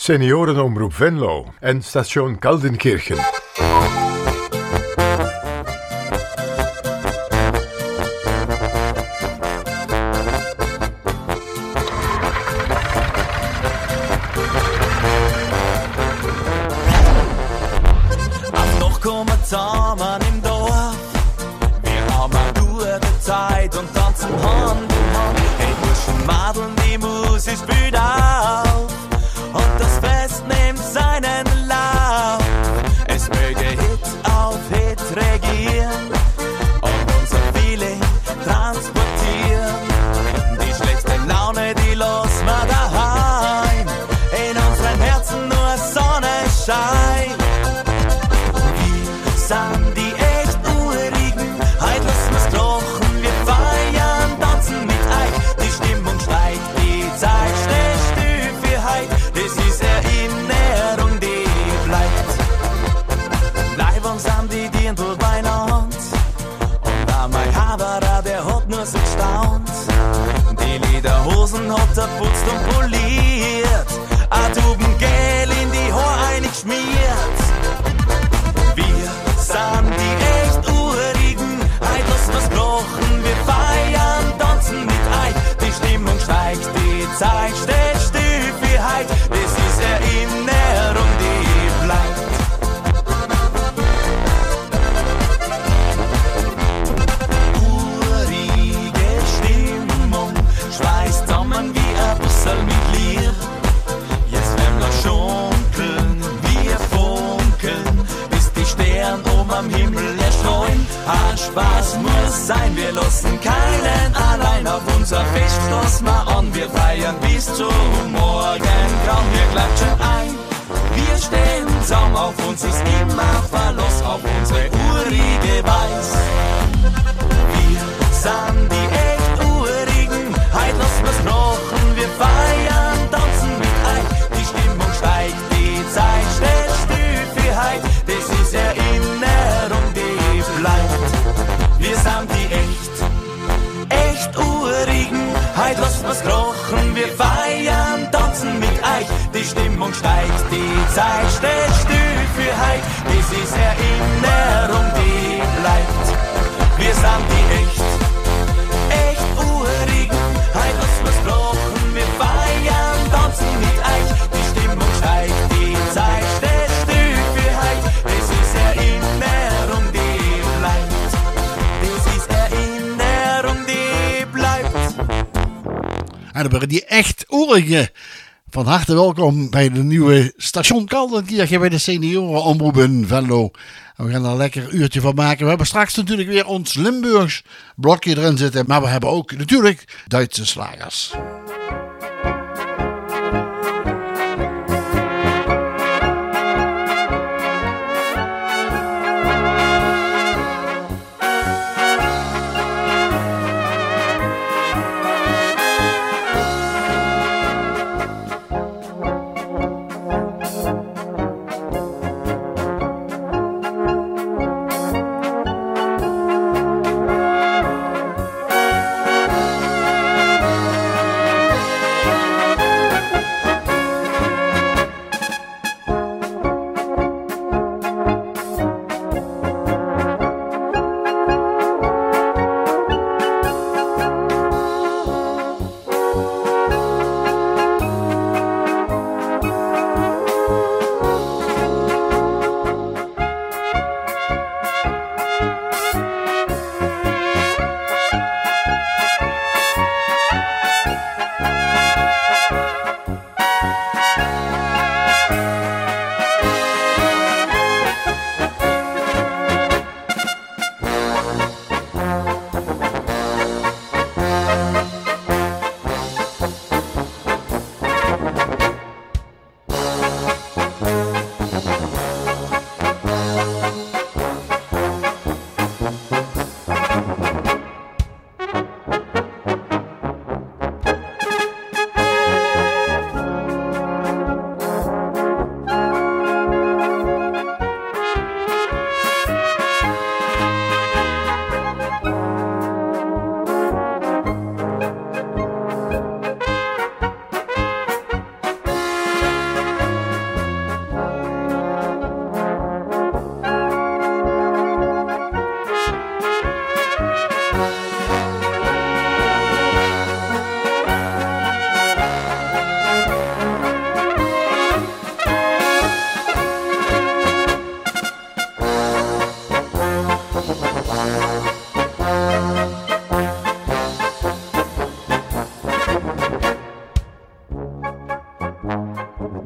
Seniorenomroep Venlo en station Kaldenkirchen. Noch kommen zusammen im Dorf. Wir haben eine gute Zeit und tanzen Hand in Hand. Hey, Burschen, Madeln, die Musik spielt auf und das Fest nimmt seinen Lauf. Es möge Hit auf Hit regieren und unser Feeling transportieren. Die schlechte Laune, die lassen wir daheim. In unseren Herzen nur Sonnenschein. Sind die echt Urigen, heut lassen wir's krachen, wir feiern, tanzen mit euch, die Stimmung steigt, die Zeit steht still für heut, das ist Erinnerung, die bleibt. Leibern sind die Dirndl beieinander und auch mein Haberer, der hat nur so gestaunt. Die Lederhosen hat er putzt und poliert, a Tubengel in die Haare eingeschmiert. Wir sind die echt Urigen, heut lassen wir's krachen, wir feiern, tanzen mit euch, die Stimmung steigt, die Zeit steht still für heut, das ist Erinnerung, die bleibt. Urige Stimmung, schweißt zusammen wie ein Bussel mit Lier, jetzt werden wir schunkeln, wir funkeln, Stern oben am Himmel erstreuen. Ein Spaß muss sein, wir lassen keinen allein auf unser Fest, stoßen wir an, wir feiern bis zum Morgengrauen. Wir klatschen ein, wir stehen zusammen, auf uns ist immer Verlass, auf unsere urige Weiß. Wir sind die echt Urigen, heut lassen wir's krachen, wir feiern, tanzen mit euch, die Stimmung steigt, die Zeit steht still für heut, das ist Erinnerung, die bleibt. Wir sind die echt Urigen, heut lassen wir's krachen, wir feiern, tanzen mit euch, die Stimmung steigt, die Zeit steht still für heut, das ist Erinnerung, die bleibt. Wir sind die echt Urigen, heut lassen wir's krachen, wir feiern, tanzen mit euch, die Stimmung steigt, die Zeit steht still für heut, das ist Erinnerung, die bleibt. Das ist Erinnerung, die bleibt. En dan waren die echt oerige. Van harte welkom bij de nieuwe station Kaldenkirchen bij de seniorenomroep in Venlo. En we gaan er een lekker uurtje van maken. We hebben straks natuurlijk weer ons Limburgs blokje erin zitten. Maar we hebben ook natuurlijk Duitse slagers.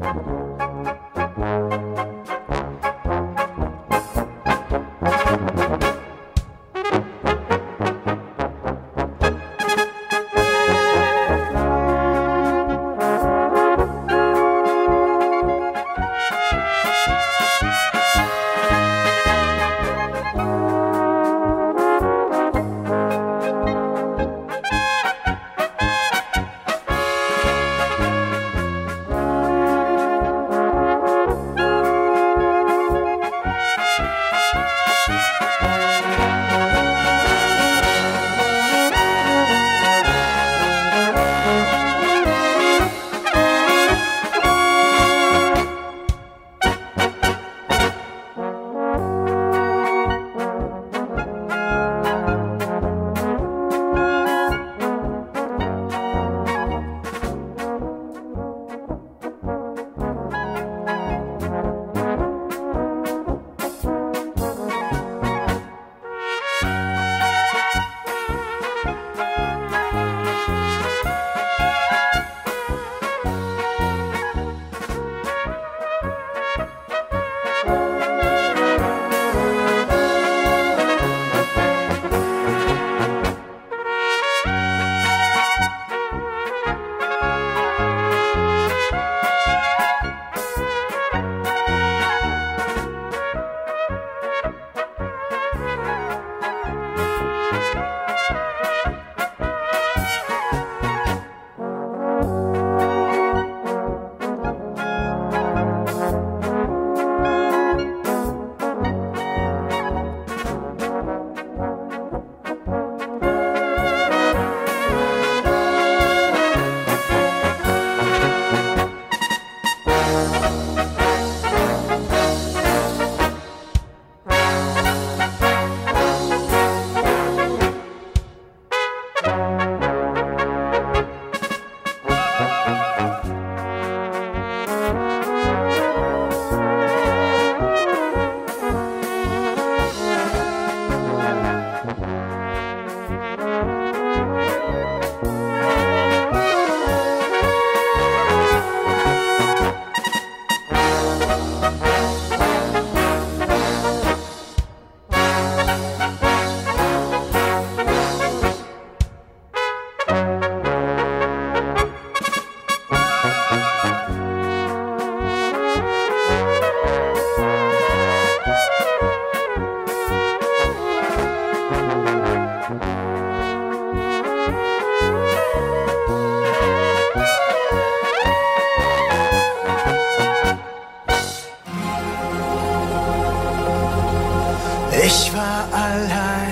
Ich war allein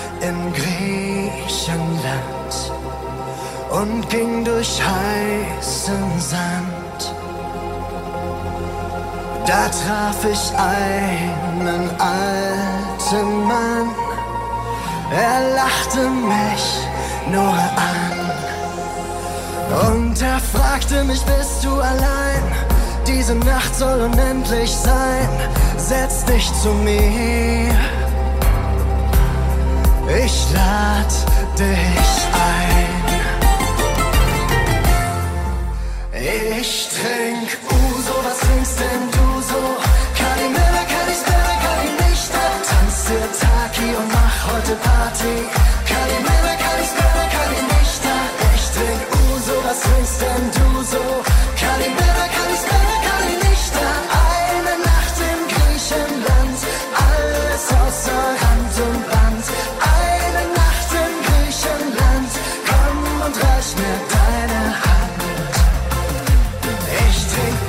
in Griechenland und ging durch heißen Sand. Da traf ich einen alten Mann, er lachte mich nur an. Und er fragte mich, bist du allein? Diese Nacht soll unendlich sein, setz dich zu mir. Ich lad dich ein. Ich trink Uso, was trinkst denn du so? Kalimera, Kalispera, Kalimnichta. Tanz dir Taki und mach heute Party. Kalimera, Kalispera, Kalimnichta. Ich trink Uso, was trinkst denn du so? Kalimera, Kalispera, Kalimnichta. Eine Nacht in Griechenland, alles außer Rand und Band. Eine Nacht in Griechenland, komm und reich mir deine Hand. Ich trink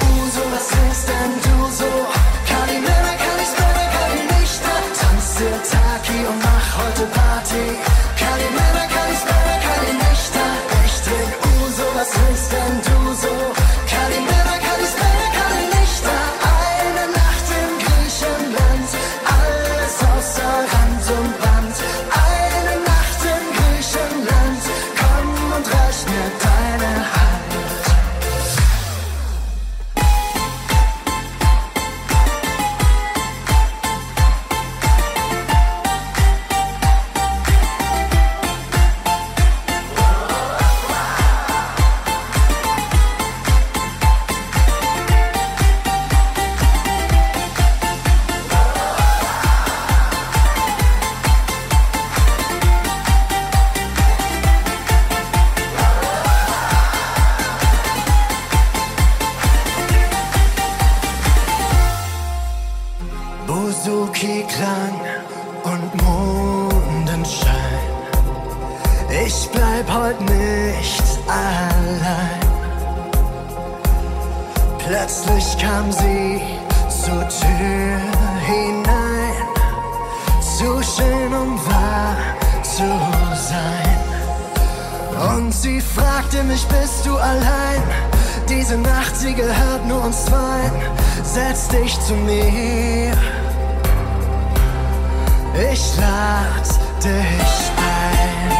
Suzuki-Klang und Mondenschein. Ich bleib heut nicht allein. Plötzlich kam sie zur Tür hinein, zu schön, um wahr zu sein. Und sie fragte mich, bist du allein? Diese Nacht, sie gehört nur uns zweien. Setz dich zu mir, ich lad dich ein.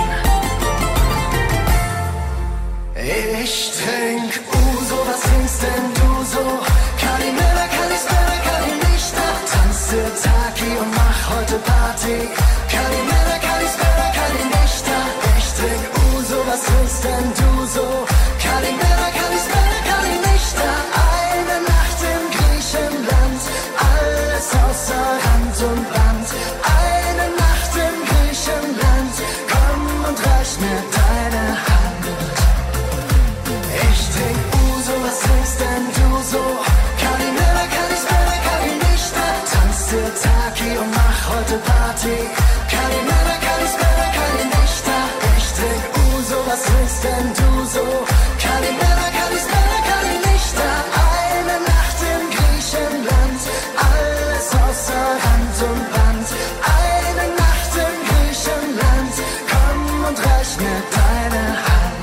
Ich trink Uso, was trinkst denn du so? Kalimera, Kalispera, Kalimnichta. Tanze Taki und mach heute Party. Kalimera, Kalispera, Kalimnichta. Ich trink Uso, was trinkst denn du so? Kalimera, Kalispera, Kalimnichta. Eine Nacht in Griechenland, alles außer Rand und Band. Eine Nacht in Griechenland, komm und reich mir deine Hand. Ich trink Uso, was trinkst denn du so? Kalimera, Kalispera, Kalimnichta. Tanze Taki und mach heute Party. Kalimera, Kalispera, Kalimnichta. Ich trink Uso, was trinkst denn du so? Kalimera, Kalispera, Kalimnichta. Eine Nacht in Griechenland, alles außer Rand und Band. Eine Nacht in Griechenland, komm und reich mir deine Hand.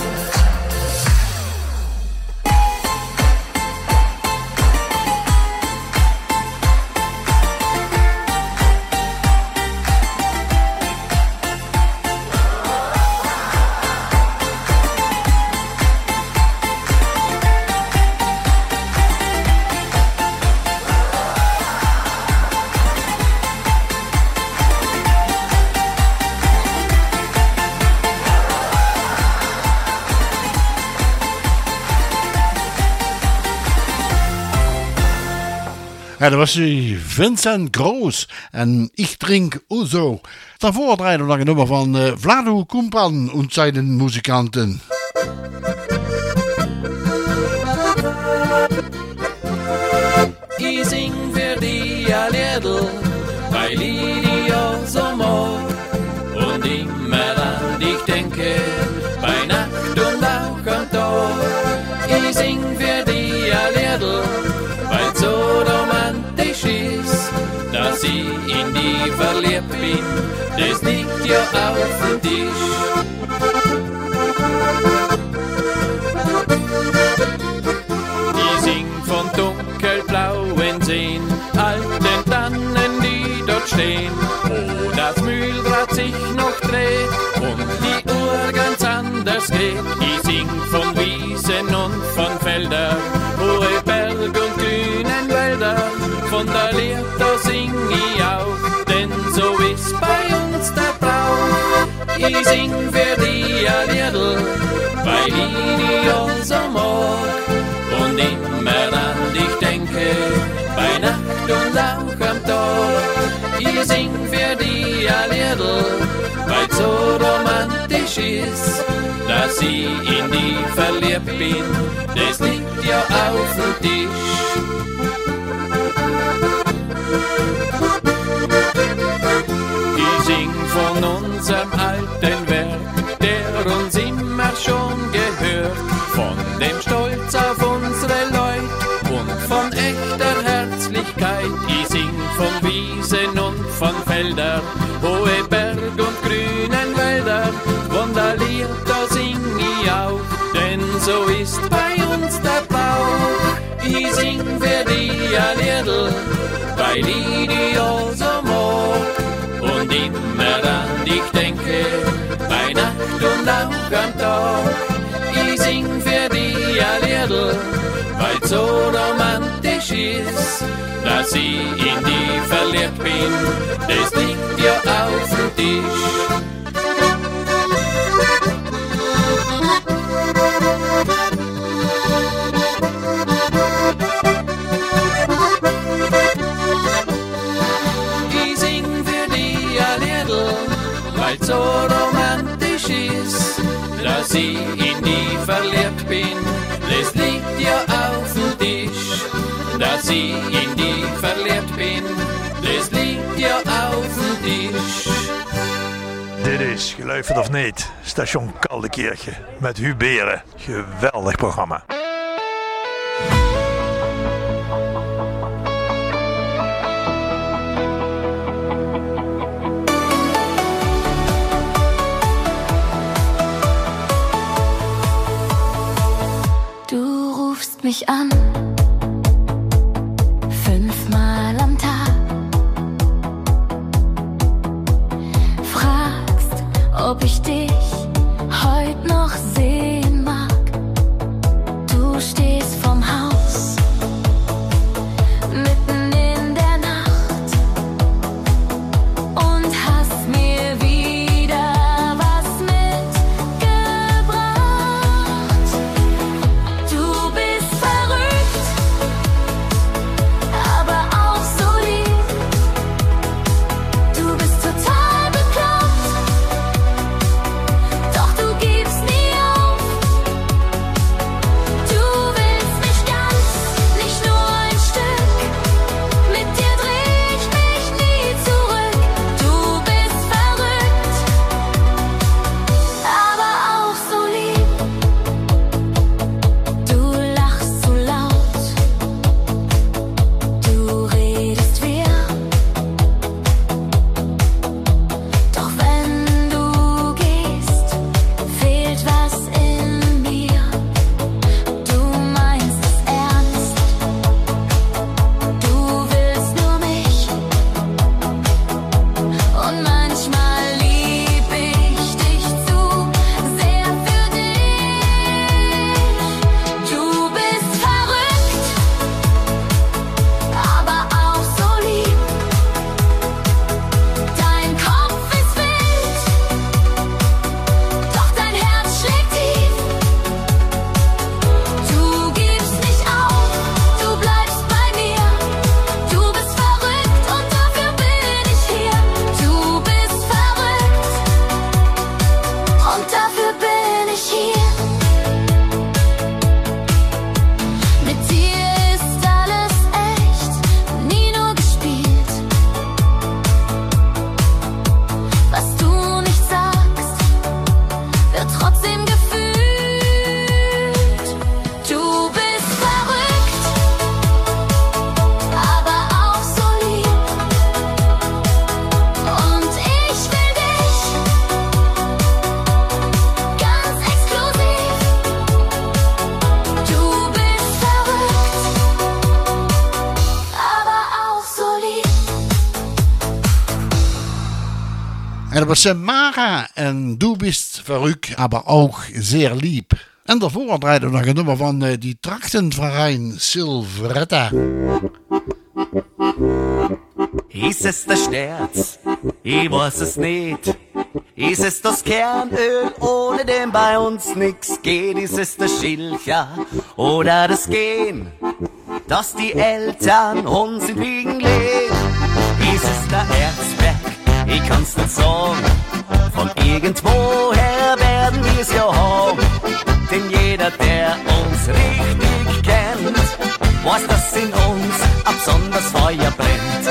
Ja, dat was Vincent Groos en Ich trink Uso. Daarvoor draaien we nog een nummer van Vlado Kumpan und seinen Musikanten. Ich sing für die a Liedl, weil ich die auch so mag und immer an dich denke, bei Nacht und auch am Tag. Ich sing für die a Liedl, weil so romantisch ist, dass ich in die verliebt bin, das liegt ja auf dem Tisch. Ich sing von dunkelblauen Seen, alten Tannen, die dort stehen, wo das Mühlrad sich noch dreht und die Uhr ganz anders geht. Ich sing von Wiesen und von Feldern, hohe Berg und grünen Wälder, von der Lied, da sing ich auch, denn so ist bei uns der Brauch. Ich sing für die a Liedl, weil ich die auch so mag und immer an dich denke, bei Nacht und auch am Tag. Ich sing für die a Liedl, weil so romantisch ist, dass ich in die verliebt bin, das liegt ja auf dem Tisch. Ich sing von unserem alten Werk, der uns immer schon gehört, von dem Stolz auf unsere Leut und von echter Herzlichkeit. Ich sing von Wiesen und von Feldern, hohe Berg und grünen Wälder, wunderlied, da sing ich auch, denn so ist bei uns der Brauch. Ich sing für die a Liedl, weil ich die auch so mag und immer an dich denke, bei Nacht und auch am Tag. Ich sing für die a Liedl, weil so romantisch ist, dass ich in die verliebt bin, das liegt ja auf dem Tisch. Ich sing für die a Liedl, weil so romantisch ist, dass ich in die verliebt bin, das liegt ja auf dem Tisch. Dass ich in die verliebt bin, das liegt Dit is, geloof het of niet, Station Kaldenkirchen met Huub Beren. Geweldig programma. Du rufst mich an, 5-mal am Tag, fragst, ob ich dich heute noch sehen mag. Du stehst vorm Haus, mitten in der Nacht und hast mir wieder was mitgebracht. Du bist verrückt, aber auch so lieb. Du bist total bekloppt, doch du gibst nie auf. Du willst mich ganz, nicht nur ein Stück. Mit dir dreh ich mich nie zurück. Du bist verrückt, aber auch so lieb. Du lachst so laut, du redest wir. Doch wenn du gehst, fehlt was in mir. Du meinst es ernst, du willst nur mich. Und manchmal lieb ich dich zu sehr für dich. Du bist verrückt, aber auch so lieb. Dein Kopf ist wild, doch dein Herz schlägt tief. Du gibst nicht auf, du bleibst bei mir. Du bist verrückt und dafür bin ich hier. Du bist verrückt und dafür bin ich hier. Mit dir ist alles echt, nie nur gespielt. Was du nicht sagst, wird trotzdem gefühlt. Du bist verrückt, aber auch so lieb. Und ich will dich ganz exklusiv. Du bist verrückt, aber auch so lieb. En dat was Mara en Du bist verrückt, aber auch sehr lieb. En daarvoor draaiden we nog een nummer van die Trachtenverein Silvretta. Ist es der Sterz? Ich weiß es nicht. Ist es das Kernöl, ohne dem bei uns nix geht? Ist es der Schilcher oder das Gen, dass die Eltern uns in Wiegen legen? Ist es der Erzberg? Ich kann's nicht sagen. Von irgendwoher werden wir's ja haben. Denn jeder, der uns richtig kennt, weiß, dass in uns ein besonders Feuer brennt.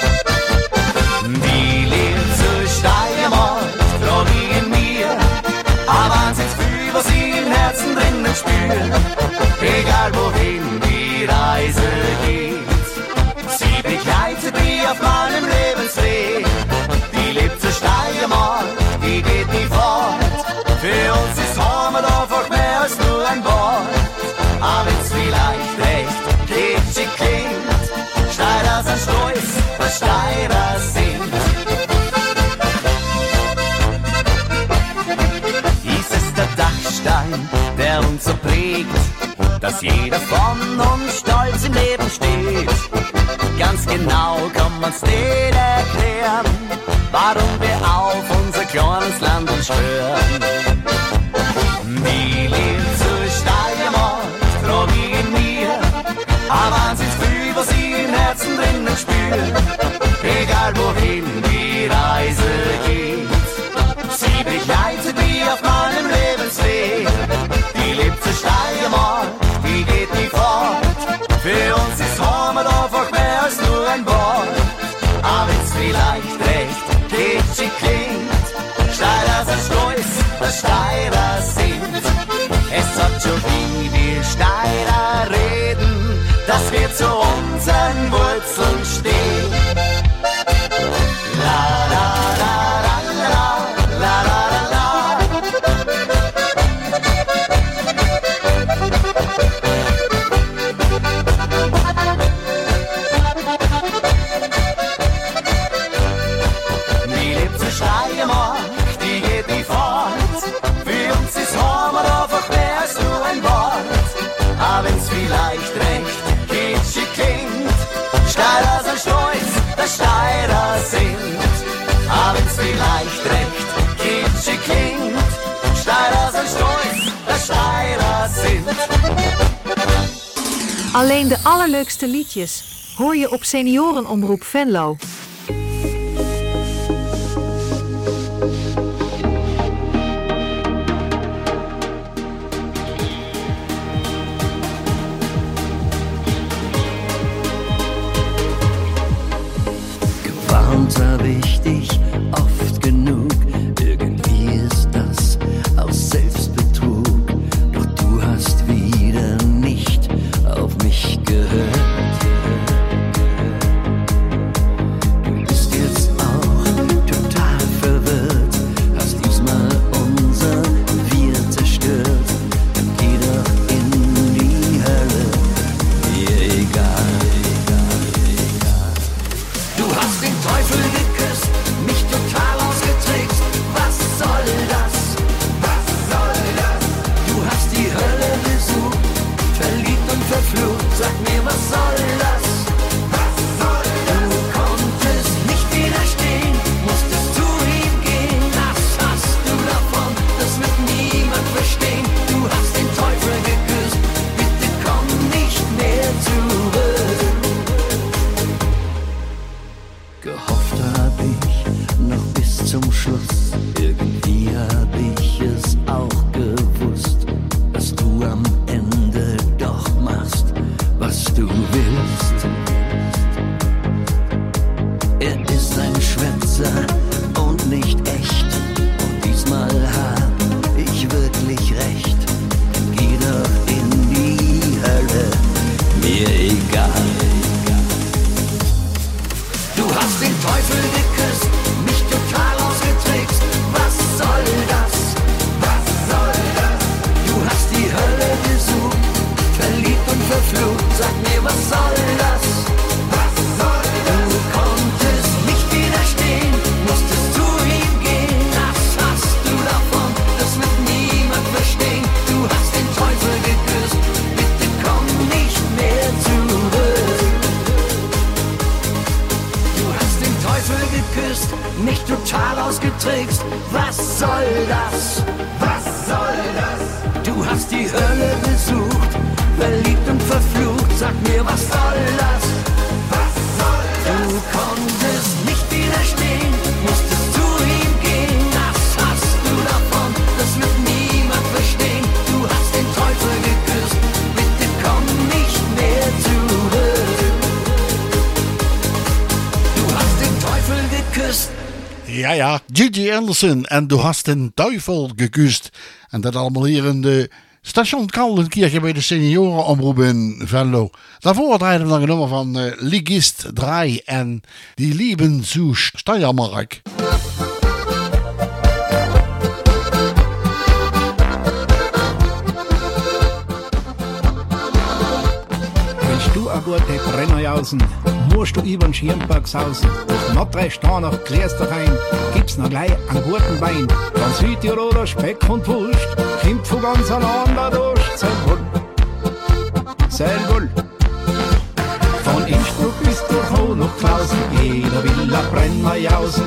Die Liebe zur Steiermark trag ich in mir, aber wahnsinnig viel, was ich im Herzen drinnen spür. Egal wohin die Reise geht, sie begleitet mich auf meinem Lebensweg. Die Liebe zur Steiermark, die geht nie fort. Für uns ist Heimat einfach mehr als nur ein Wort. Aber wenn's vielleicht recht kitschig klingt, Steirer sind stolz, was Steirer sind. Ist es der Dachstein, der uns so prägt, dass jeder von uns stolz im Leben steht? Ganz genau kann man's nicht erklären, warum wir auf unser kleines Land uns schwören. Die Liebe zur Steiermark trag ich in mir, aber wahnsinnig viel, was ich im Herzen drinnen spür. Egal wohin die Reise geht, sie begleitet mich auf meinem Lebensweg. Die Liebe zur Steiermark, die geht nie fort. Für uns ist Heimat einfach mehr als nur ein Wort. Aber wenn's vielleicht recht kitschig klingt, Steiermark tiefen Wurzeln stehen. La la la la la la la la. Die lebt zur Steiermark, die geht nie fort. Für uns ist Heimat einfach mehr als nur ein Wort. Aber wenn's vielleicht recht kitschig klingt, Steirer sind stolz, dass Steirer sind. Aber wenn's vielleicht recht kitschig klingt, Steirer sind stolz, dass Steirer sind. Alleen de allerleukste liedjes hoor je op Seniorenomroep Venlo. Gewarnt hab ich dich oft genug. Irgendwie ist das aus Selbstbetrug. Doch du hast wieder nicht auf mich gehört. Du bist jetzt auch total verwirrt. Hast diesmal unser Wir zerstört. Dann geh doch in die Hölle. Mir egal. Du hast den Teufel geküsst, mich total ausgetrickst. Was soll das? Was soll das? Du hast die Hölle besucht, verliebt und verflucht. Sag mir, was soll das? Was soll das? Du konntest nicht widerstehen, musstest zu ihm gehen. Was hast du davon? Das wird niemand verstehen. Du hast den Teufel geküsst, bitte komm nicht mehr zurück. Gehofft hab ich noch bis zum Schluss. Irgendwie hab ich es auch gewusst, dass du am Ende doch machst, was du willst. Er ist ein Schwätzer und nicht echt. Und diesmal hab ich wirklich recht. Geh doch in die Hölle, mir egal. Du hast den Teufel geküsst, mich total ausgetrickst. Was soll das? Was soll das? Du hast die Hölle besucht, verliebt und verflucht. Sag mir, was soll das? Was soll das? Du konntest nicht widerstehen, musstest zu ihm gehen. Was hast du davon? Das wird niemand verstehen. Du hast den Teufel geküsst, bitte komm nicht mehr zurück. Du hast den Teufel geküsst, mich total ausgetrickst. Was soll das? Was soll das? Du hast die Hölle besucht, verliebt und verflucht. Sag mir, was soll das? Was soll das? Du konntest nicht widerstehen, musstest zu ihm gehen. Was hast du davon? Das wird niemand verstehen. Du hast den Teufel geküsst, bitte komm nicht mehr zurück. Du hast den Teufel geküsst. Ja, Gigi Anderson en Du hast den Teufel gekust. En dat allemaal hier in de Station Kaldenkirchen bij de seniorenomroep in Venlo. Daarvoor draaiden we nog een nummer van Ligist 3 en Die lieben zu Steiermark. Willst du ein guter Brennerjausen, musst du übern Schirmberg sausen. Durch Nordrhein nach Klärsterheim gibt's noch gleich einen guten Wein. Von Südtiroler Speck und Wurst, kommt von ganz allein da durch. Selwohl. Von Innsbruck bis durch Ho nach Klausen, jeder will ein Brennerjausen.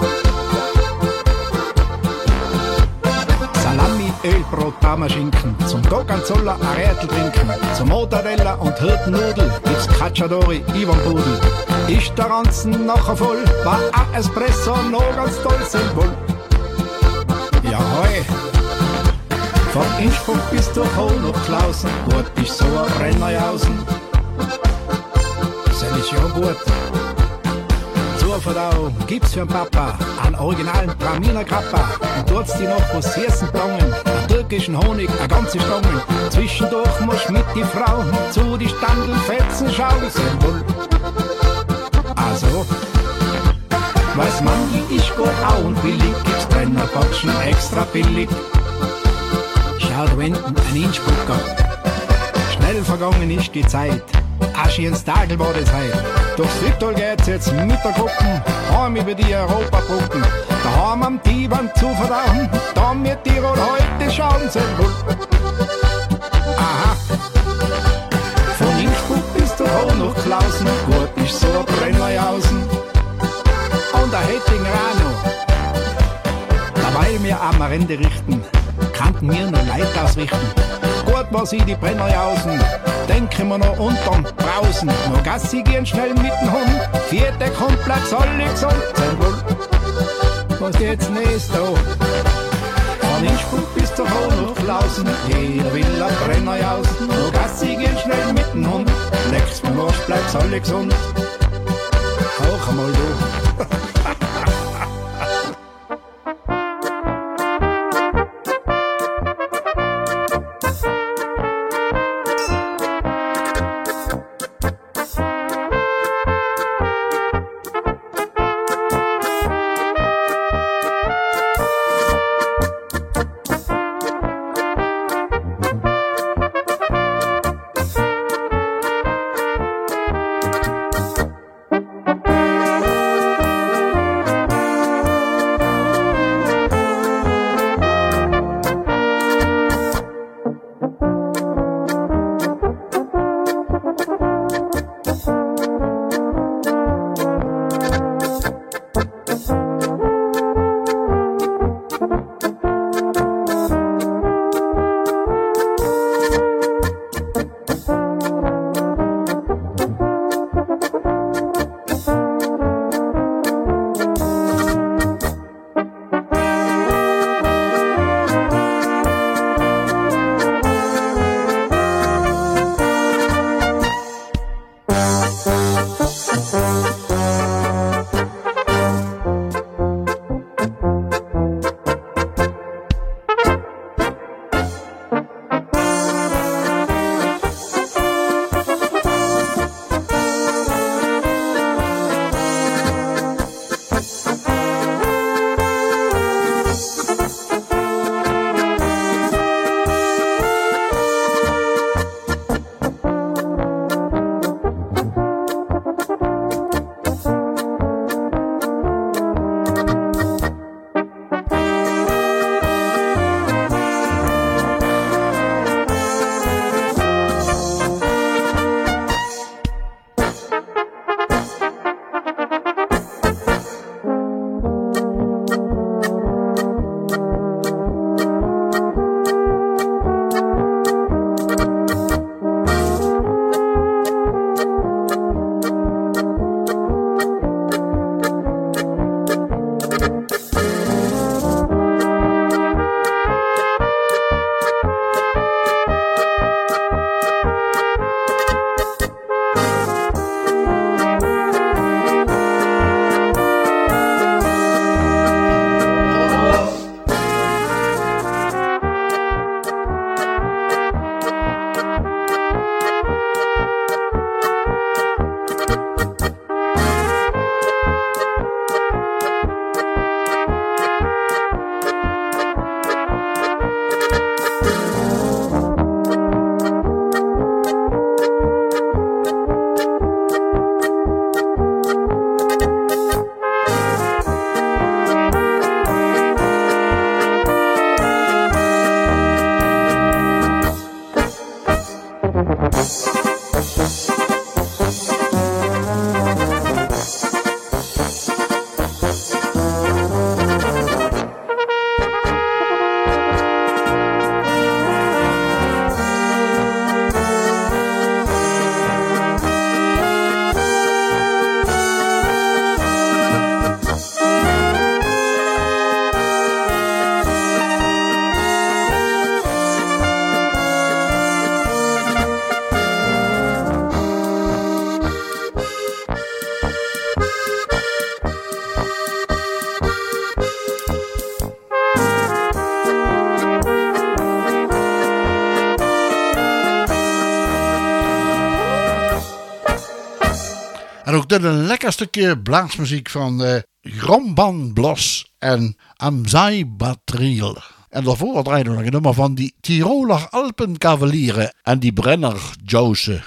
Salami, Öl, Brot, Parmaschinken, zum Gorgonzola ein Rätel trinken, zum Mortadella und Hirtennudel gibt's Cacciadori, Ivanpudel. Ist der Ranzen nachher voll, war ein Espresso noch ganz toll, Selwohl. Ja, hoi. Von Innsbruck bis durch Ho nach Klausen, gut ist so ein Brennerjausen. Das ist ja gut. Zur Verdauung gibt's für den Papa einen originalen Traminer Kappa. Und tut's die noch was Hirsenblangen, einen türkischen Honig, eine ganze Stange. Zwischendurch musst mit die Frau zu die Standelfetzen schauen. Selwohl. manche ist gut auch und billig, gibt's Brennerboxen extra billig. Schau da hinten, ein Innsbrucker, schnell vergangen ist die Zeit. Aschi ins Tagel war das heut. Durchs Südtal geht's jetzt mit der Gruppen, heim über die Europabrücken. Daheim am Divan zu verdauen, da mit Tirol heute schauen sie wohl. Aha. Von Innsbruck bis zu Hohen nach Klausen, gut ist so ein Brennerjausen. Und der Hettinger auch noch. Dabei wir am Rende richten, kannten wir noch Leid ausrichten. Gut war sie die Brennerjausen, denken wir noch unterm Brausen. Noch Gassi gehen schnell mit dem Hund, vierte Komplex alle gesund sein wohl. Was jetzt nächst da? Von Innsbruck bis zur Hohenloch-Klausen, jeder will ein Brennerjausen. Noch Gassi gehen schnell mit dem Hund, nächstes Mal Arsch bleibt's alle gesund. Auch einmal du. En ook dit een lekker stukje blaadsmuziek van Gromban Blos en Amzai Batriel. En daarvoor draaien we nog een nummer van die Tiroler Alpenkavalieren en die Brenner Jose.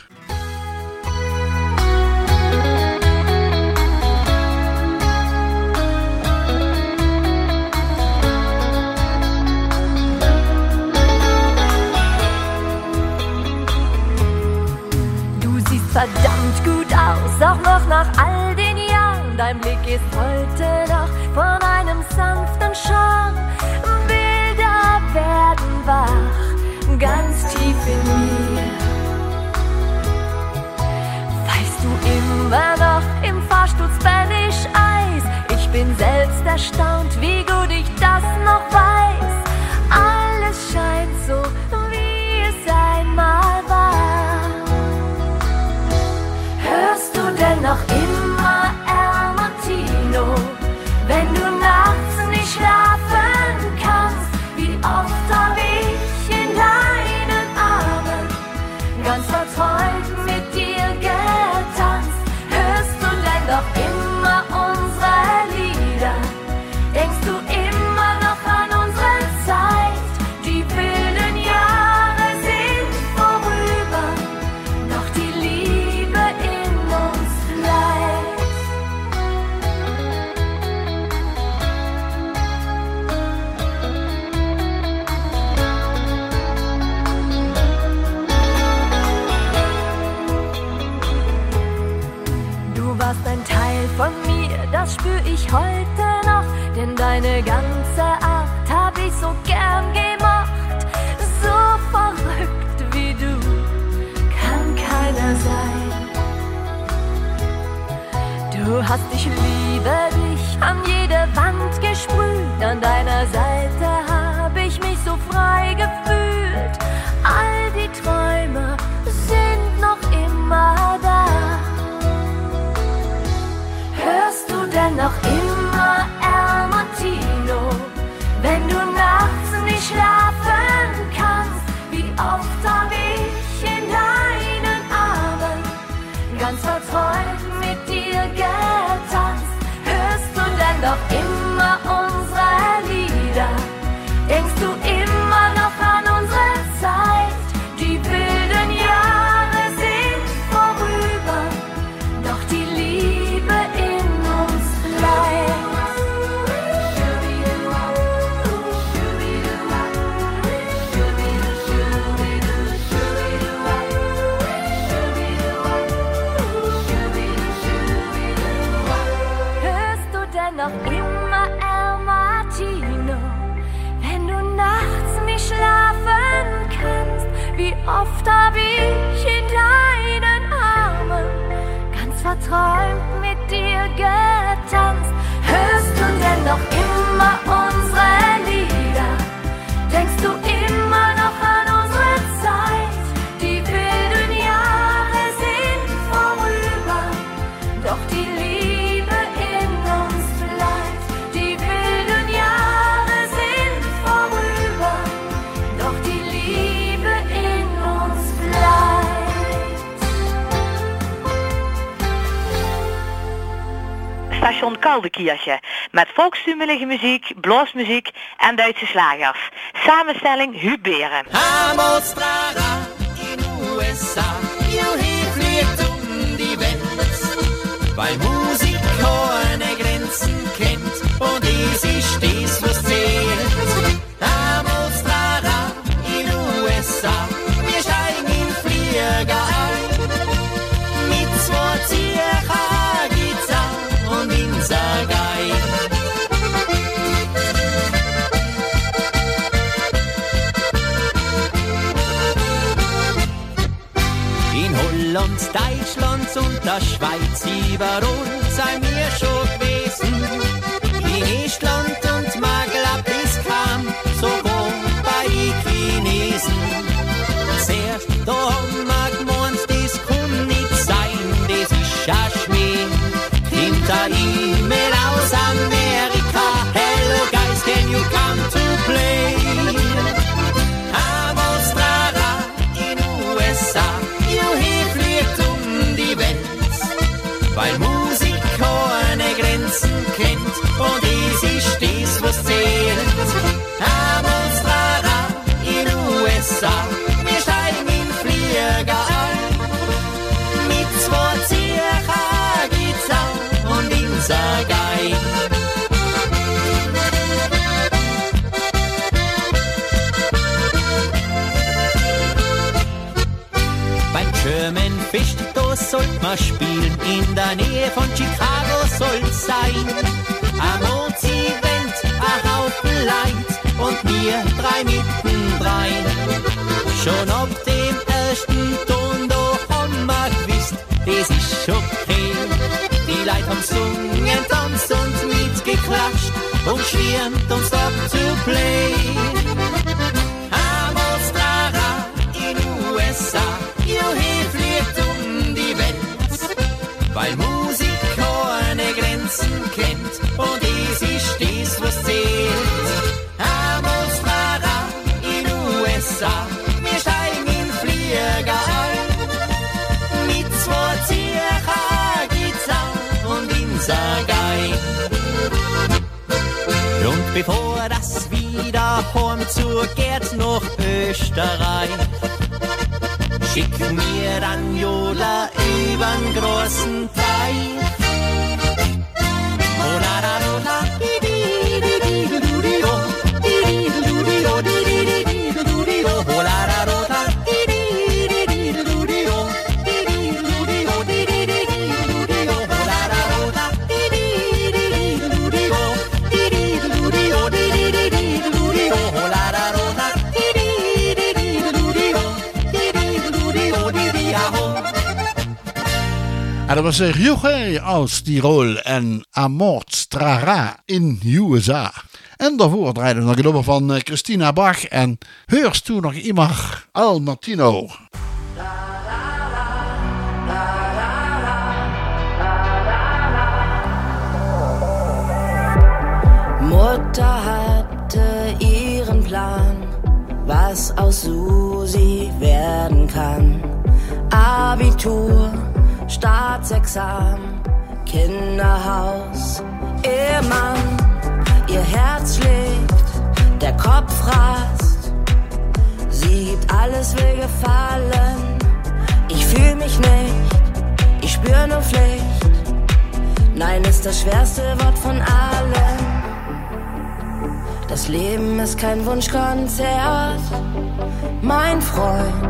Du siehst verdammt gut aus, auch noch nach all den Jahren. Dein Blick ist heute noch von einem sanften Charme. Bilder werden wach, ganz tief in mir. Weißt du immer noch im Fahrstuhl Spanish Eis? Ich bin selbst erstaunt, wie gut ich das noch weiß. Alles scheint so, wie es einmal war. Hörst du denn noch immer El Martino, wenn du nachts nicht schlafen kannst? Wie oft hab ich in deinen Armen ganz verträumt mit dir getanzt? Hörst du denn noch immer unsere Lieder? Denkst du immer noch an unsere Zeit? Die wilden Jahre sind vorüber, doch die Liebe in uns bleibt. Du warst ein Teil von mir, das spür ich heute noch, denn deine ganze Art hab ich so gern gemocht. So verrückt wie du kann keiner sein. Du hast Ich liebe dich an jede Wand gesprüht, an deiner Seite hab ich mich so frei gefühlt. All die Träume sind noch immer da. Hörst du denn noch immer El Martino, wenn du nachts nicht schlafen kannst? Wie oft hab ich in deinen Armen ganz verträumt mit dir getanzt? Hörst du denn noch immer unsere Lieder? Denkst du immer noch an unsere Zeit? Die wilden Jahre sind vorüber, doch die Liebe in uns bleibt. Hörst du denn noch immer El Martino, wenn du nachts nicht schlafen kannst? Wie oft hab ich in deinen Armen ganz verträumt mit dir getanzt? Hörst du denn noch immer unsere Lieder? Denkst du immer noch an unsere Zeit? Die wilden Jahre sind vorüber, doch die Liebe in uns bleibt. Die wilden Jahre sind vorüber, doch die Liebe in uns bleibt. Station Kaldekirche met volkstumelige muziek, bluesmuziek en Duitse slagers. Samenstelling Huub Beren. Amstrada in USA, io fliegt die Welt, weil Musik keine Grenzen kennt und es ist das, was zählt. Amstrada in USA, wir steigen in Flieger ein, mit zwei Zieher Gitarre und Insergeil. In Holland, Deutschland und der Schweiz, überall sei mir schon gewesen. In Estland und Maghreb, es kam sogar bei Chinesen. Zuerst da haben wir gemeint, das kann nicht sein, das ist ja Schmäh. Kommt eine E-Mail aus Amerika, hello guys, can you come to play? Amstrada in USA, fliegt die Welt, weil Musik keine Grenzen kennt In der Nähe von Chicago soll's sein. Am Mondsevent, ein Haufen Leid und wir 3 mittendrein. Schon ab dem ersten Ton, da haben wir gewusst, das ist okay. Die Leute haben gesungen, tanzt und mitgeklatscht und schwirrt und stop to play. Am Austrara in USA, Juhi fliegt um die Welt, weil Musik keine Grenzen kennt und es ist das, was zählt. Am Austrara in USA, wir steigen in Flieger ein, mit 2 Zieher Gitarre und Insergein. Und bevor das wieder heim zugeht nach Österreich, schick mir dann Jola übern großen Teich. Oh la la la la, di di di di di di di oh, di di di di oh, di di di di di di oh, oh la la la la, di di di di di di oh, di di di di oh, di di di di di oh, oh la la la la, di di di di di oh, di di di di oh, di di di di oh, oh la la la la, di di di di di oh, di di di oh, di di oh. En dat was Jorge aus Tirol en Amorstrara in USA. En daarvoor draaide nog een nummer van Christina Bach en heurst toen nog iemand Al Martino. Mutter hatte ihren Plan, was aus Susi werden kann. Abitur, Staatsexamen, Kinderhaus, Ehemann, ihr Herz schlägt, der Kopf rast. Sie gibt alles, will gefallen. Ich fühl mich nicht, ich spür nur Pflicht. Nein ist das schwerste Wort von allen. Das Leben ist kein Wunschkonzert, mein Freund.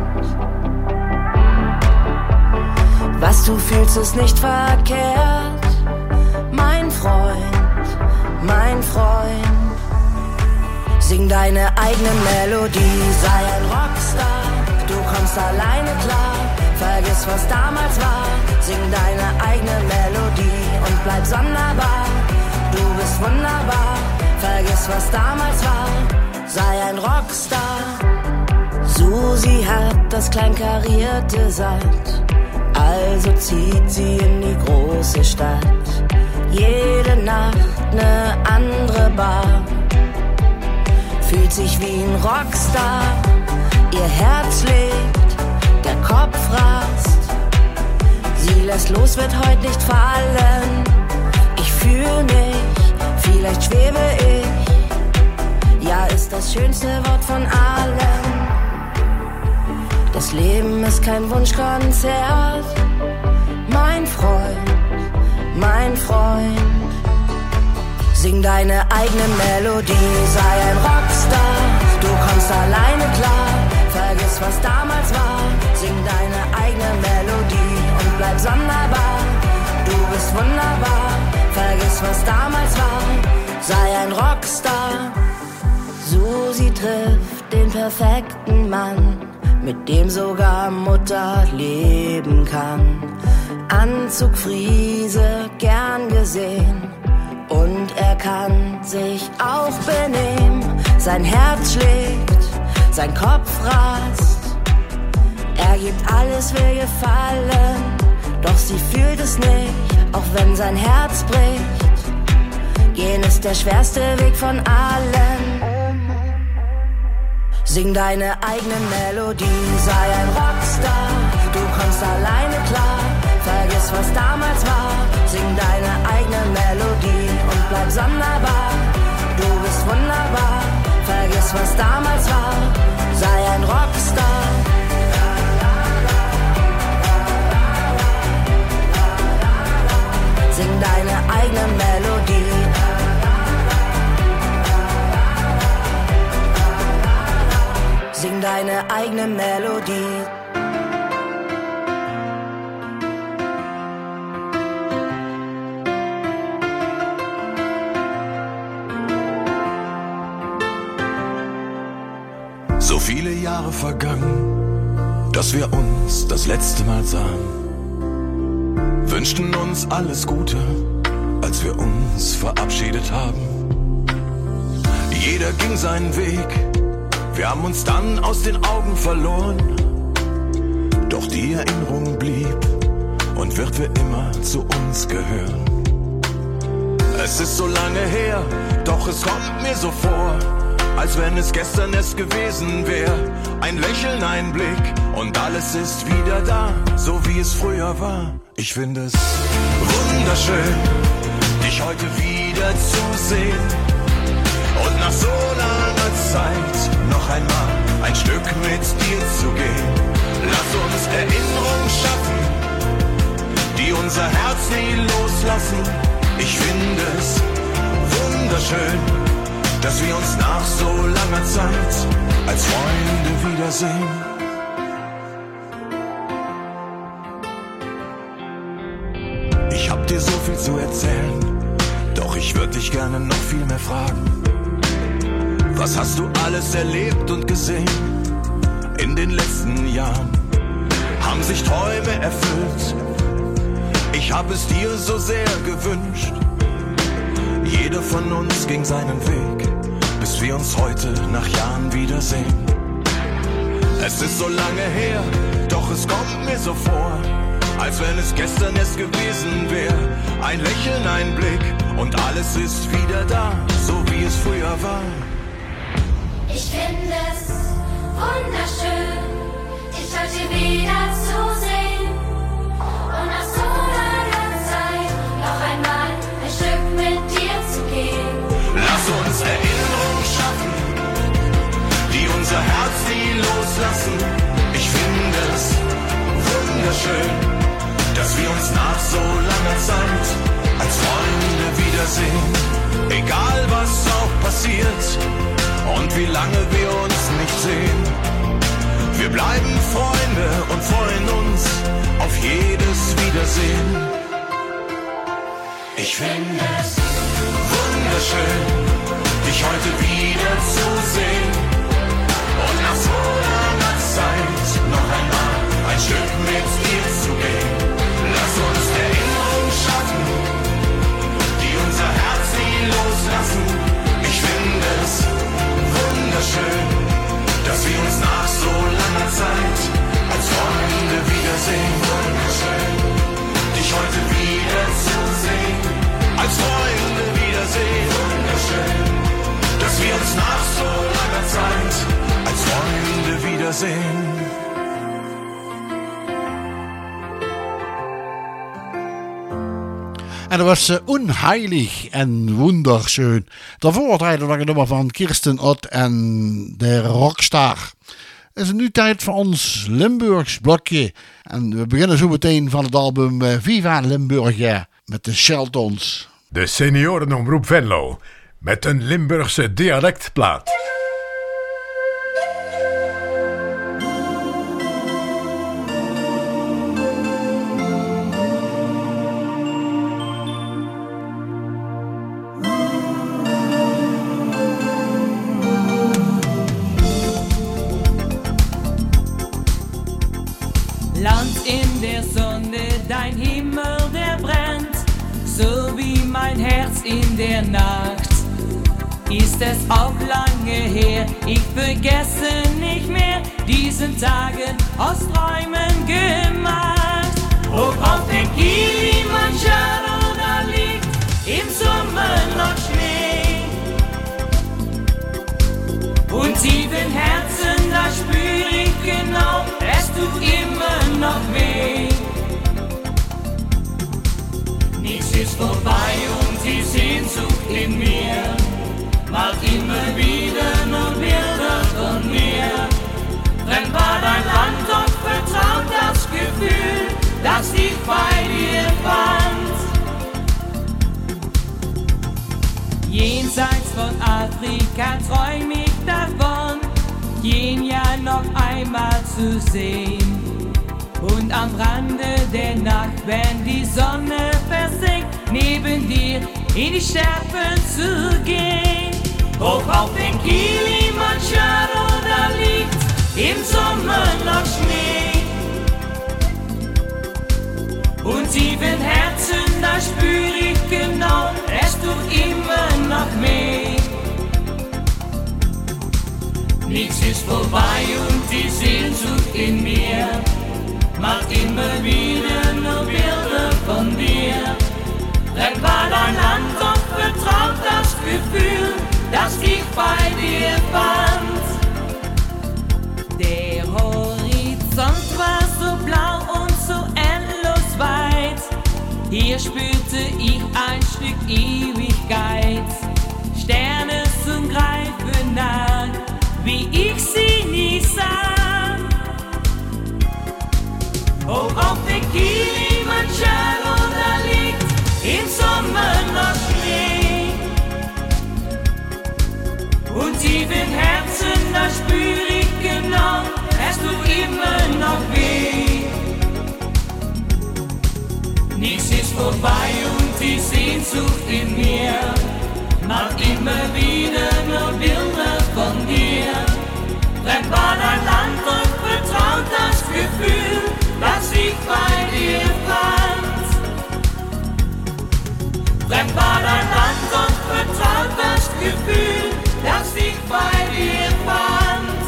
Was du fühlst, ist nicht verkehrt, mein Freund, mein Freund. Sing deine eigene Melodie, sei ein Rockstar, du kommst alleine klar. Vergiss, was damals war, sing deine eigene Melodie und bleib sonderbar. Du bist wunderbar, vergiss, was damals war, sei ein Rockstar. Susi hat das Kleinkarierte satt, also zieht sie in die große Stadt. Jede Nacht ne andere Bar, fühlt sich wie ein Rockstar. Ihr Herz schlägt, der Kopf rast. Sie lässt los, wird heute nicht fallen. Ich fühl mich, vielleicht schwebe ich. Ja, ist das schönste Wort von allen. Das Leben ist kein Wunschkonzert, mein Freund, mein Freund. Sing deine eigene Melodie, sei ein Rockstar, du kommst alleine klar. Vergiss, was damals war, sing deine eigene Melodie und bleib sonderbar. Du bist wunderbar, vergiss, was damals war, sei ein Rockstar. Susi trifft den perfekten Mann, mit dem sogar Mutter leben kann. Anzug, Friese, gern gesehen, und er kann sich auch benehmen. Sein Herz schlägt, sein Kopf rast. Er gibt alles, will gefallen, doch sie fühlt es nicht, auch wenn sein Herz bricht. Gehen ist der schwerste Weg von allen. Sing deine eigene Melodie, sei ein Rockstar, du kommst alleine klar. Vergiss, was damals war, sing deine eigene Melodie und bleib sonderbar. Du bist wunderbar, vergiss, was damals war, sei ein Rockstar. Sing deine eigene Melodie. Sing deine eigene Melodie. So viele Jahre vergangen, dass wir uns das letzte Mal sahen. Wünschten uns alles Gute, als wir uns verabschiedet haben. Jeder ging seinen Weg, wir haben uns dann aus den Augen verloren. Doch die Erinnerung blieb und wird für immer zu uns gehören. Es ist so lange her, doch es kommt mir so vor, als wenn es gestern erst gewesen wäre. Ein Lächeln, ein Blick und alles ist wieder da, so wie es früher war. Ich finde es wunderschön, dich heute wieder zu sehen und nach so langer Zeit noch einmal ein Stück mit dir zu gehen. Lass uns Erinnerungen schaffen, die unser Herz nie loslassen. Ich finde es wunderschön, dass wir uns nach so langer Zeit als Freunde wiedersehen. Ich hab dir so viel zu erzählen, doch ich würde dich gerne noch viel mehr fragen. Was hast du alles erlebt und gesehen in den letzten Jahren? Haben sich Träume erfüllt? Ich hab es dir so sehr gewünscht. Jeder von uns ging seinen Weg, bis wir uns heute nach Jahren wiedersehen. Es ist so lange her, doch es kommt mir so vor, als wenn es gestern erst gewesen wäre. Ein Lächeln, ein Blick und alles ist wieder da, so wie es früher war. Ich finde es wunderschön, dich heute wieder zu sehen und nach so langer Zeit noch einmal ein Stück mit dir zu gehen. Lass uns Erinnerungen schaffen, die unser Herz nie loslassen. Ich finde es wunderschön, dass wir uns nach so langer Zeit als Freunde wiedersehen. Egal was auch passiert und wie lange wir uns nicht sehen. Wir bleiben Freunde und freuen uns auf jedes Wiedersehen. Ich finde es wunderschön, dich heute wieder zu sehen und nach so langer Zeit noch einmal ein Stück mit dir zu gehen. Lass uns Erinnerungen schaffen, die unser Herz nie loslassen. Ich finde es wunderschön, dass wir uns nach so langer Zeit als Freunde wiedersehen. Wunderschön, dich heute wieder zu sehen, als Freunde wiedersehen. Wunderschön, dass wir uns nach so langer Zeit als Freunde wiedersehen. En dat was onheilig en wunderschön. Daarvoor draaide nog een nummer van Kirsten Ott en de Rockstar. Het is nu tijd voor ons Limburgs blokje. En we beginnen zo meteen van het album Viva Limburgia met de Sheltons. De seniorenomroep Venlo met een Limburgse dialectplaat. Land in der Sonne, dein Himmel, der brennt, so wie mein Herz in der Nacht. Ist es auch lange her, ich vergesse nicht mehr diesen Tagen aus Träumen gemacht. Hoch auf den Kilimanjaro, da liegt im Sommer noch Schnee. Und tief im Herzen, da spür ich genau, es tut immer noch weh. Nichts ist vorbei und die Sehnsucht in mir macht immer wieder nur Bilder von mir. Fremd war dein Land, doch vertraut das Gefühl, das ich bei dir fand. Jenseits von Afrika träum ich davon, Kenia noch einmal zu sehen. Und am Rande der Nacht, wenn die Sonne versinkt, neben dir in die Steppen zu gehen. Hoch auf den Kilimanjaro, da liegt im Sommer noch Schnee. Und sieben Herzen, da spür ich genau, es tut immer noch mehr. Nichts ist vorbei und die Sehnsucht in mir macht immer wieder nur Bilder von dir. Fremd war dein Land, doch vertraut das Gefühl, das ich bei dir fand. Der Horizont war so blau und so endlos weit. Hier spürte ich ein Stück Ewigkeit. Sterne zum Greifen nah, wie ich sie nie sah. Hoch auf der Kilimanjaro, da liegt im Sommer noch Schnee. Und sieben Herzen, da spür ich genau, es tut immer noch weh. Nichts ist vorbei und die Sehnsucht in mir macht immer wieder nur Bilder von dir. Fremd war dein Land und vertraut das Gefühl, das ich bei dir fand. Fremd war dein Land und vertraut das Gefühl, das ich bei dir fand.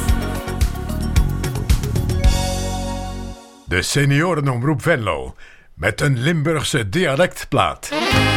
De seniorenomroep Venlo met een Limburgse dialectplaat.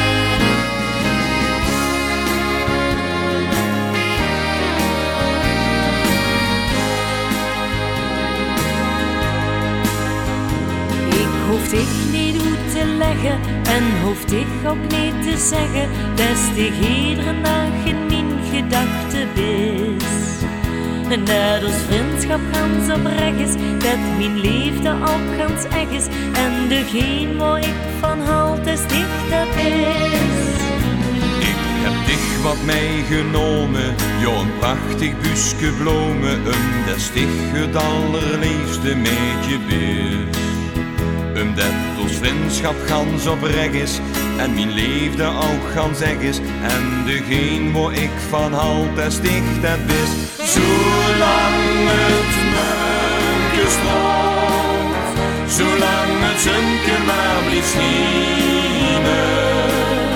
Hoeft ik niet uit te leggen en hoeft ik ook niet te zeggen dat ik iedere dag in mijn gedachten is. En dat ons vriendschap gans oprecht is, dat mijn liefde ook gans echt is en degene waar ik van houd is dicht dat is. Ik heb dich wat meegenomen, jo een prachtig busje bloemen, dat dich het allerliefste met je bist. Omdat ons vriendschap gans oprecht is en mijn liefde ook gans echt is en degene waar ik van houd, dat dicht dat is. Zolang het meuken stroomt, zolang het zonke maar blijft schijnen,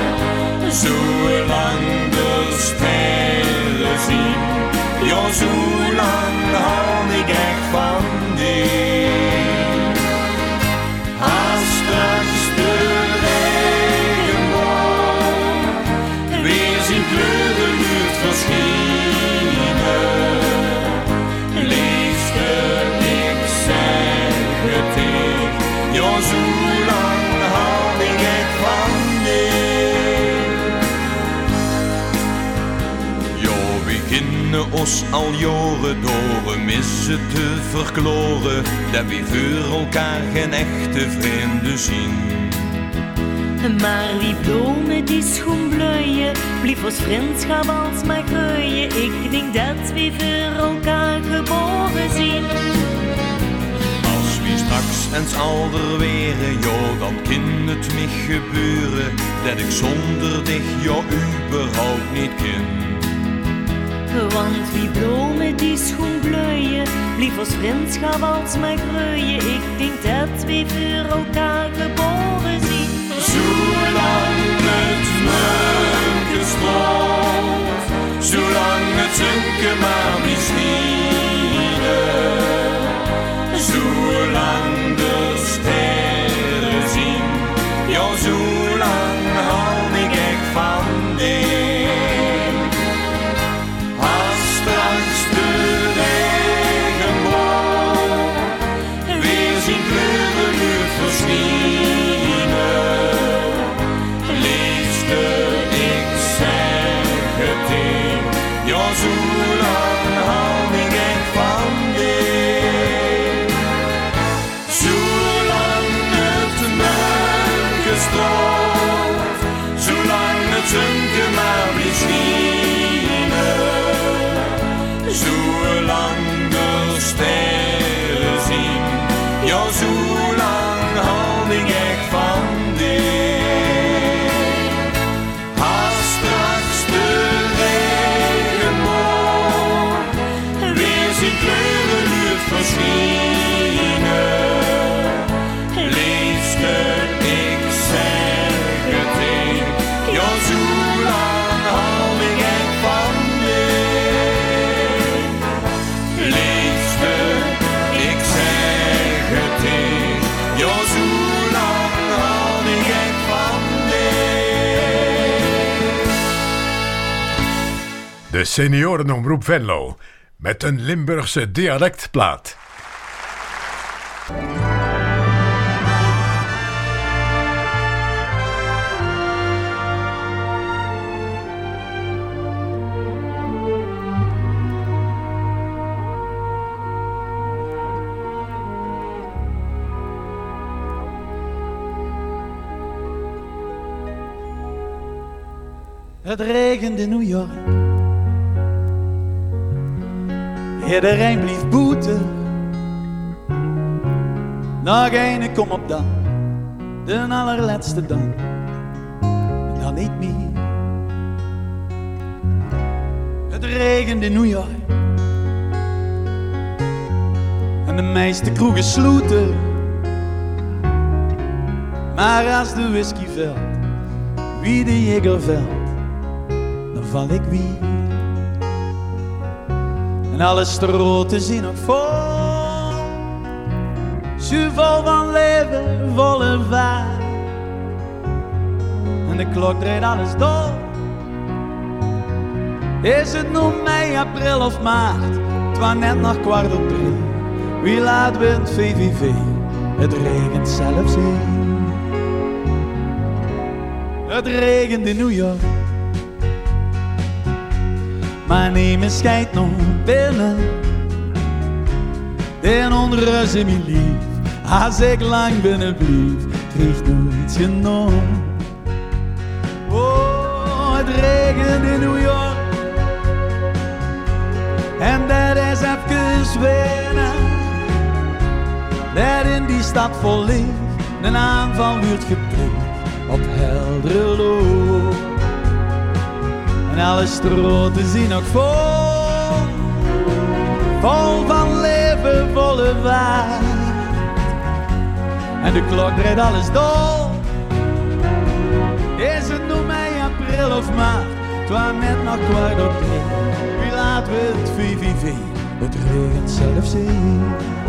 zolang de sterren zien, ja zolang hou ik echt van die. Als straks de regenboog weer zijn kleuren lucht verschijnen, liefste ik zeg het ik, ja zolang hou ik echt van die. Ja, we kennen ons al jaren door een missen te verkloren, dat we voor elkaar geen echte vrienden zien. Maar wie bloemen die schoen bloeien, blief ons vriendschap alsmaar groeien. Ik denk dat we voor elkaar geboren zijn. Als we straks eens ouder weren, ja dan kan het me gebeuren, dat ik zonder dich ja überhaupt niet ken. Want wie bloemen die schoen bloeien, blief ons vriendschap alsmaar groeien. Ik denk dat we voor elkaar geboren zijn. Zolang het meuken stroomt, zolang het zonke maar blijft schijnen, zolang de sterren zien, ja zolang hou ik echt van die. Als straks de regenboog weer zijn kleuren lucht verschijnen, liefste ik zeg het ik, ja zolang hou ik echt van die. Zolang het meuken stroomt, zolang het zonke maar blijft schijnen, zolang de sterren zien, ja zolang hou ik echt van die. Als straks de regenboog weer zijn kleuren lucht De seniorenomroep Venlo met een Limburgse dialectplaat. Het regent in New York. Iedereen blieft boeten. Nog één kom op dan, de allerlaatste dan. En dan niet meer. Het regent in New York. En de meeste kroegen sloeten. Maar als de whisky velt, wie de jeger velt, dan val ik weer. En alle stroten zien nog vol, zo vol van leven, volle vaart. En de klok draait alles door. Is het nu mei, april of maart? Het was net nog 2:15. Wie laat wint VVV? Het regent zelfs hier. Het regent in New York. Mijn neem schijnt nog binnen. De onrust in mijn lief. Als ik lang binnen blief, kreeg nooit genomen. Oh, het regent in New York. En dat is even wennen. Dat in die stad vol licht een aanval wordt gepleegd op heldere loop. En alle stroten zien nog vol, vol van leven, volle vaart. En de klok draait alles door. Is het nu mei, april of maart? Het was net nog 2:15. Wie laat we het VVV? Het regent zelfs hier.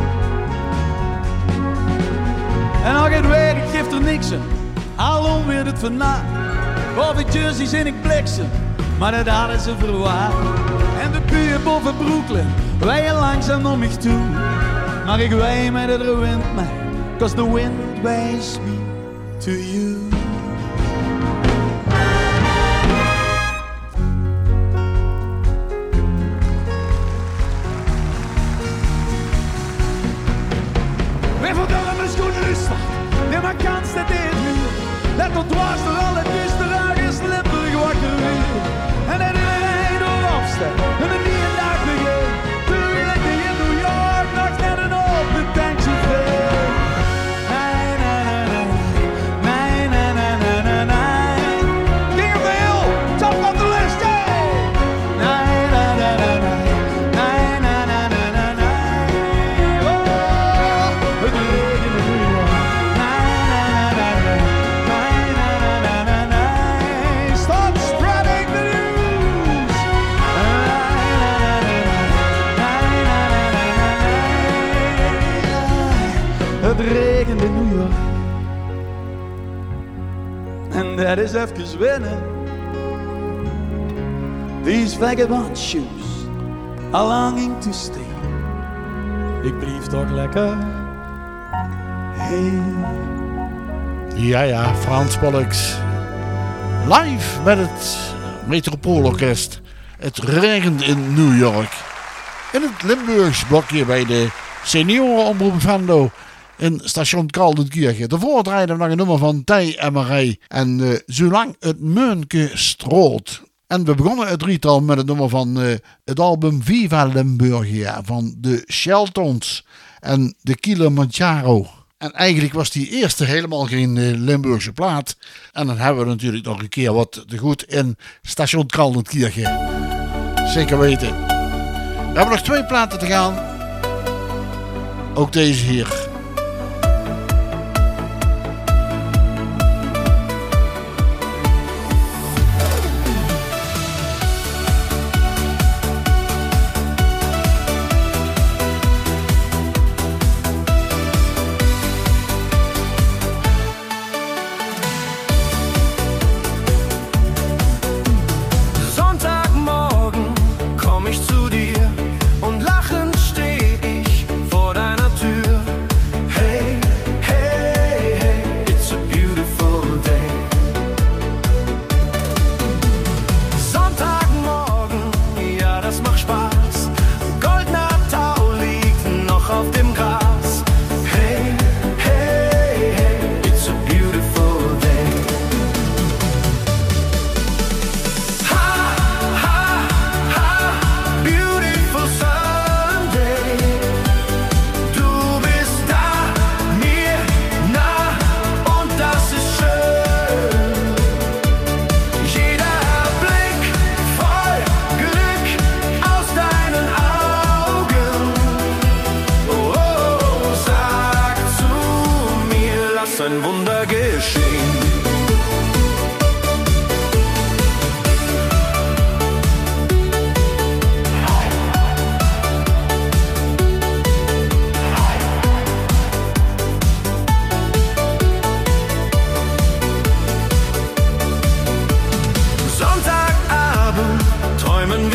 En nog het weer, ik geef er niks aan. Alom weer het vannacht. Boven Jersey zin ik bliksem, maar dat hadden ze verwaard. En de buien boven Brooklyn wijden langzaam om mich toe. Maar ik wei met het er wind mij, 'cause the wind waves me to you. Weer vertellen mijn schoenen rustig, neem maar kans dat dit nu. Let tot dwars door alle duisterdagen is Limburg wakker weer. En dat iedereen door opstaat en een nieuwe dag begint. Terwijl ik in New York nog net een open tankje veel. Nee, nee, nee, nee, nee, nee, nee, nee, nee. King of the Hill, top of the list, yeah! Nee, nee, nee, nee, nee, nee, nee, nee, nee, nee. Oh, het regent in New York. Het regent in New York. En dat is even wennen. These vagabond shoes are longing to stay. Ik blief toch lekker. Hey. Ja, Frans Pollux. Live met het Metropoolorkest. Het regent in New York. In het Limburgs blokje bij de seniorenomroep Venlo in station Kaldenkirchen. Daarvoor draaiden we nog een nummer van Tij en Marij en Zolang het Meunke stroot. En we begonnen het drietal met het nummer van het album Viva Limburgia van de Sheltons en de Kilimanjaro. En eigenlijk was die eerste helemaal geen Limburgse plaat. En dan hebben we natuurlijk nog een keer wat te goed in station Kaldenkirchen. Zeker weten. We hebben nog 2 platen te gaan. Ook deze hier. Sonntagmorgen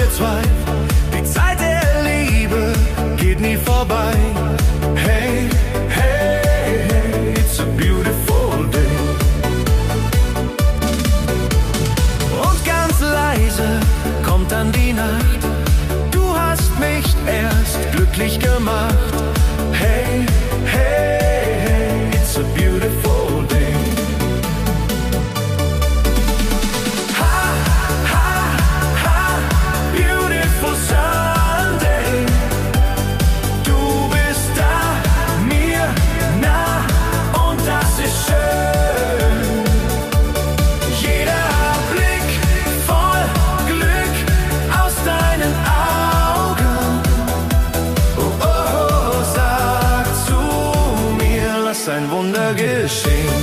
wir zwei. Die Zeit der Liebe geht nie vorbei. Hey, hey, hey, it's a beautiful day. Und ganz leise kommt dann die Nacht. Du hast mich erst glücklich gemacht. Hey, hey, hey, it's a beautiful day. Ha, ha, ha, beautiful Sunday. Du bist da, mir nah und das ist schön. Jeder Blick voll Glück aus deinen Augen. Oh, oh, oh, sag zu mir, lass ein Wunder geschehen.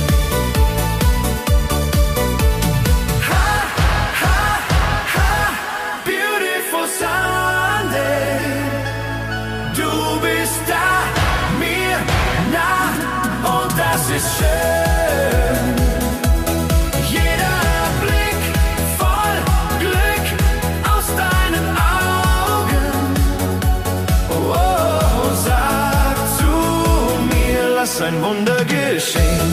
Ha, ha, ha, beautiful Sunday. Du bist da, mir nah und das ist schön. Jeder Blick voll Glück aus deinen Augen. Oh, oh, sag zu mir, lass ein Wunder geschehen.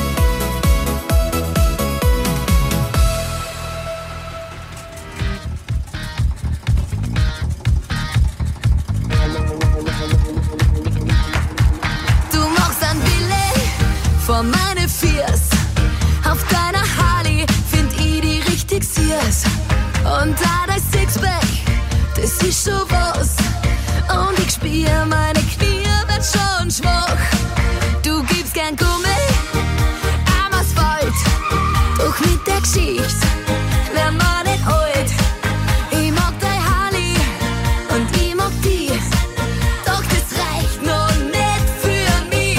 Du machst ein Billet vor meine Fiers. Auf deiner Harley find ich die richtig süß. Und da dein Sixpack, das ist schon was. Und ich spür, meine Knie wird schon schwach. Du gibst gern Gummi am Asphalt. Doch mit der Geschichte werden wir nicht alt. Ich mag dein Harley und ich mag die. Doch das reicht noch nicht für mich.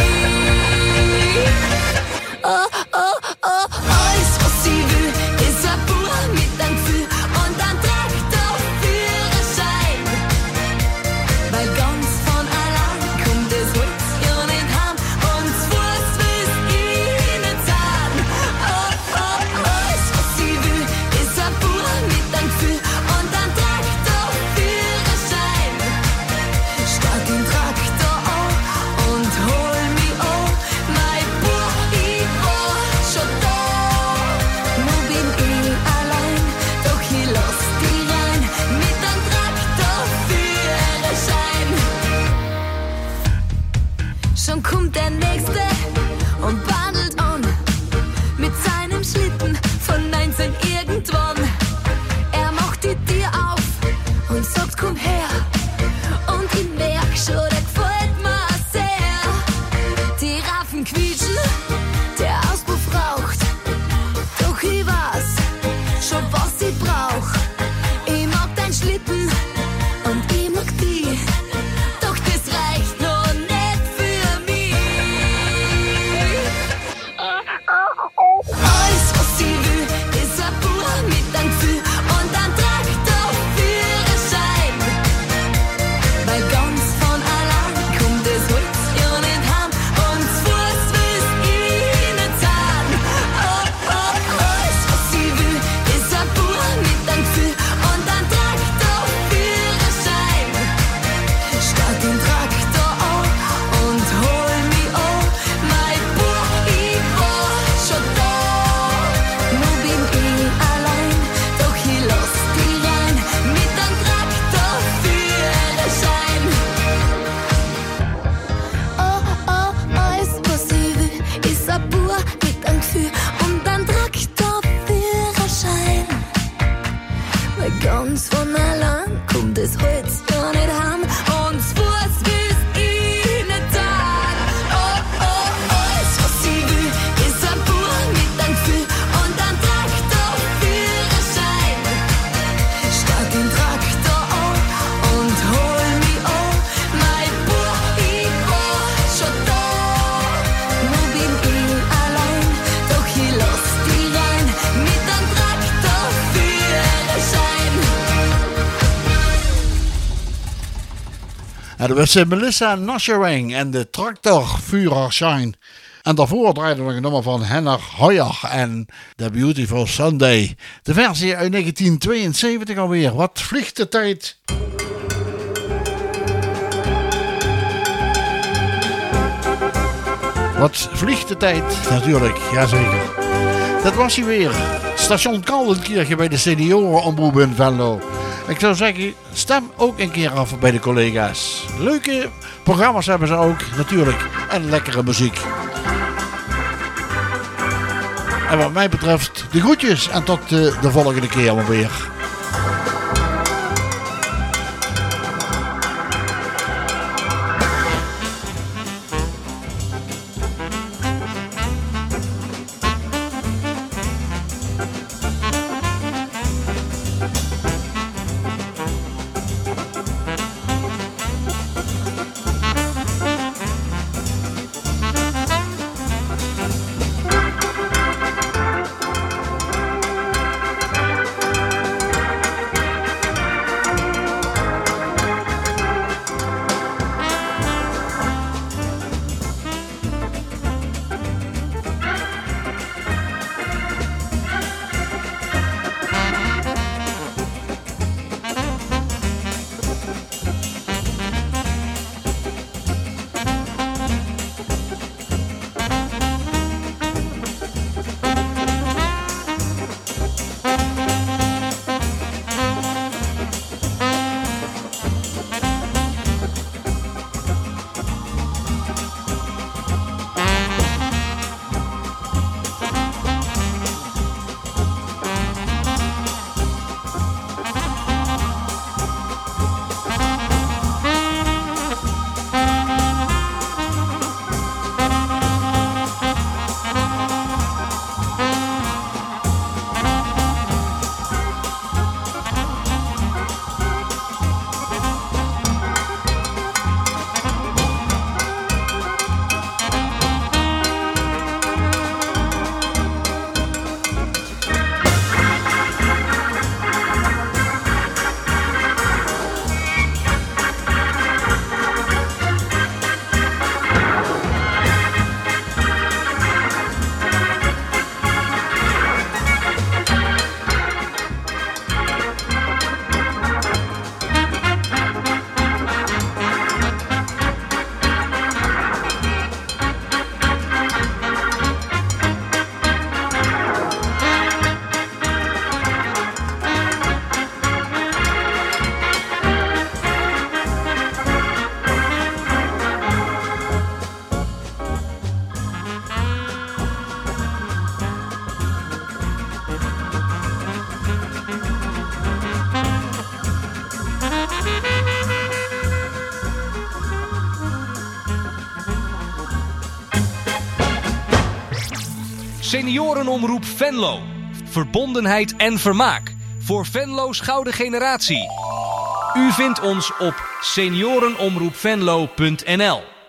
Oh, oh, oh, alles was ich will, ist ein Bauer mit einem Gefühl und ein Traktorführerschein. Weil ganz von allein kommt das Holz ja nicht heim und zu Fuß will's ich nicht sein. Oh, oh, alles was ich will, ist ein Bauer mit einem Gefühl und ein Traktorführerschein. Start den Traktor an und hol mich an. Mein Bauer, ich war schon da. Nur bin ich allein, doch ich lass dich rein mit einem Traktorführerschein. Schon kommt der Nächste und bandelt an mit seinem Schlitten von 19 irgendwann. Er macht die Tür auf und sagt, komm her. Und ich merk schon, der gefällt mir sehr. Die Raffen quietschen, der Auspuff raucht. Doch ich weiß schon, was ich brauch. Ich mag dein Schlitten und ich mag die. Doch das reicht noch nicht für mich. Alles was ich will, ist ein Bauer mit einem Gefühl und ein Traktorführerschein. Weil ganz von allein kommt das Holz ja nicht heim und zu Fuß will's ich nicht sein. Oh, oh, alles was ich will, ist ein Bauer mit einem Gefühl und ein Traktorführerschein. Start den Traktor an und hol mich an. Mein Bauer, ich war schon da. Nur bin ich allein, doch ich lass dich rein mit einem Traktorführerschein. Oh, oh, alles was ich will, ist ein Bauer mit einem Gefühl und ein Traktorführerschein. Weil ganz von allein kommt das Holz ja nicht heim und zu Fuß will's ich nicht sein. Oh, oh, alles was ich will, ist ein Bauer mit einem Gefühl und ein Traktorführerschein. Start den Traktor an und hol mich an. Mein Bauer, ich war schon da. Nur bin ich allein, doch ich lass dich rein mit einem Traktorführerschein. Dat was Melissa Noscherang en de Traktorführerschein. En daarvoor draaide nog een nummer van Henner Hoyer en The Beautiful Sunday. De versie uit 1972 alweer. Wat vliegt de tijd. Wat vliegt de tijd, natuurlijk, jazeker. Dat was hij weer. Station Kaldenkirchen bij de seniorenomroep in Venlo. Ik zou zeggen, stem ook een keer af bij de collega's. Leuke programma's hebben ze ook, natuurlijk. En lekkere muziek. En wat mij betreft, de groetjes en tot de volgende keer maar weer. Seniorenomroep Venlo. Verbondenheid en vermaak. Voor Venlo's gouden generatie. U vindt ons op seniorenomroepvenlo.nl.